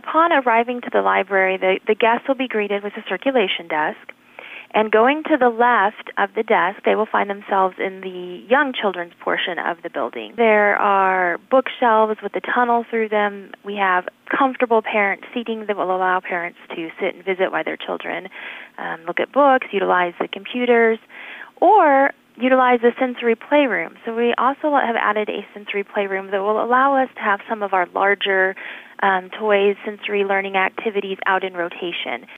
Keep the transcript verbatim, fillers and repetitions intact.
upon arriving to the library, the, the guests will be greeted with a circulation desk. And going to the left of the desk, they will find themselves in the young children's portion of the building. There are bookshelves with a tunnel through them. We have comfortable parent seating that will allow parents to sit and visit while their children um, look at books, utilize the computers, or utilize the sensory playroom. So we also have added a sensory playroom that will allow us to have some of our larger um, toys, sensory learning activities out in rotation.